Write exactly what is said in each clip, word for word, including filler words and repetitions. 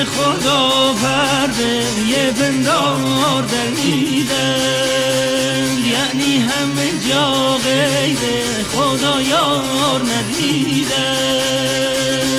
خدا پرده یه بندار دریدن، یعنی همه جا غیر خدا یار ندیدن.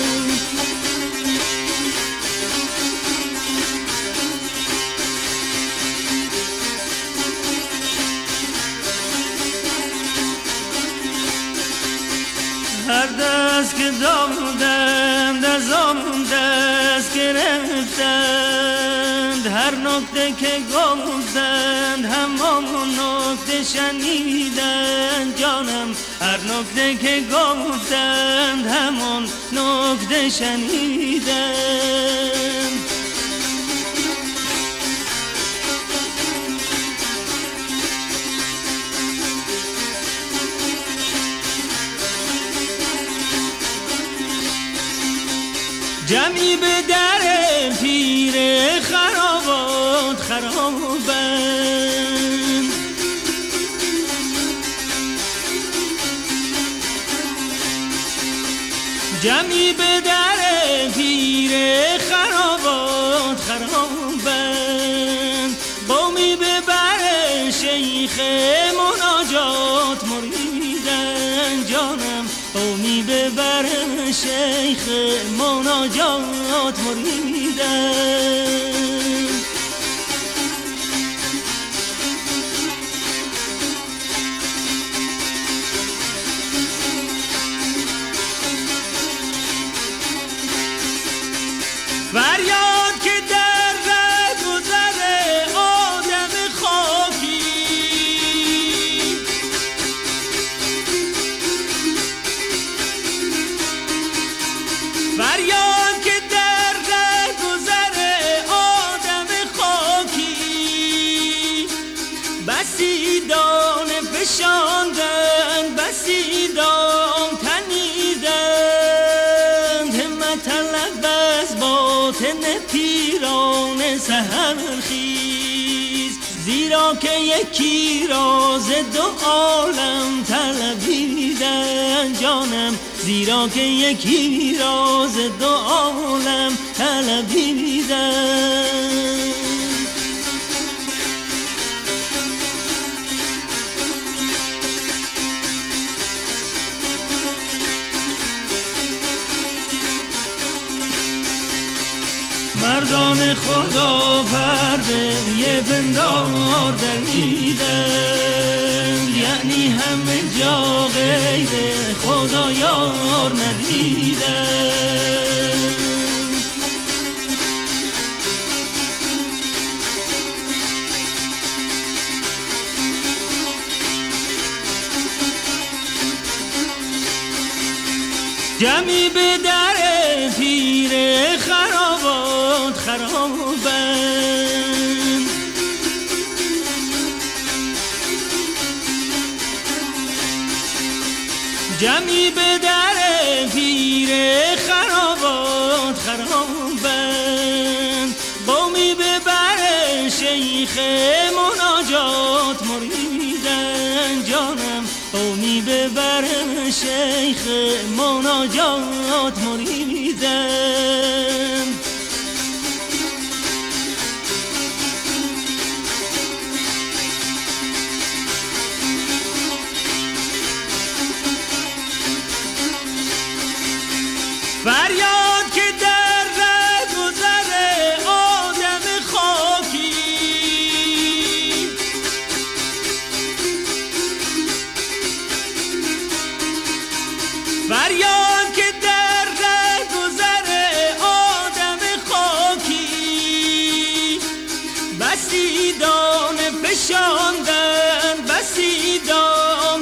هر دست که دادند از آن دست گرفتند، هر نکته که گفتند همان نکته شنیدند جانم، هر نکته که گفتند همان نکته شنیدند. جمعی به در پیر خرابات خرابند، جمعی به در پیر خرابات خرابند، قومی به بر شیخ مناجات مریدن جانم، قومی به بر شیخ مناجات مریدن. فریاد که در گذر آدم خاکی، فریاد که در گذر آدم خاکی، بسی دانه فشاندن بسی دام تنیدن، همت طلب از باطن پیران سحرخیز، زیرا که یکی راز دو عالم طلبیدن جانم، زیرا که یکی راز دو عالم طلبیدن. مردان خدا پرده یه بندار دریدن، یعنی همه جا غیر خدا یار ندیدن. جمعی به در پیر خرابات خرابند، جمعی به در پیر خرابات خرابند، قومی به بر شیخ مناجات مریدن جانم، قومی به بر شیخ مناجات مریدن. فریاد که در گذر آدم خاکی، فریاد که در گذر آدم خاکی، بسی دانه فشاندن بسی دام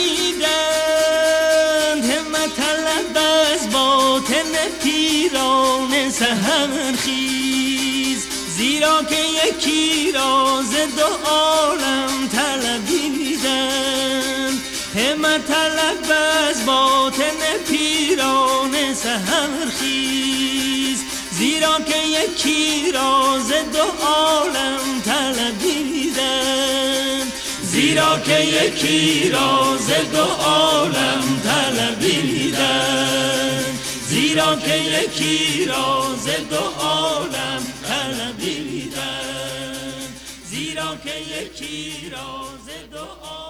تنیدند، همت طلب از باطن پیران سحرخیز، زیرا که یکی راز دو عالم طلبیدن، همت طلب از باطن پیران سحرخیز، زیرا که یکی راز دو عالم طلبیدن، زیرا که یکی راز دو عالم طلبیدن، زیرا زیرا که یکی راز دو عالم طلبیدن، زیرا که یکی راز دو عالم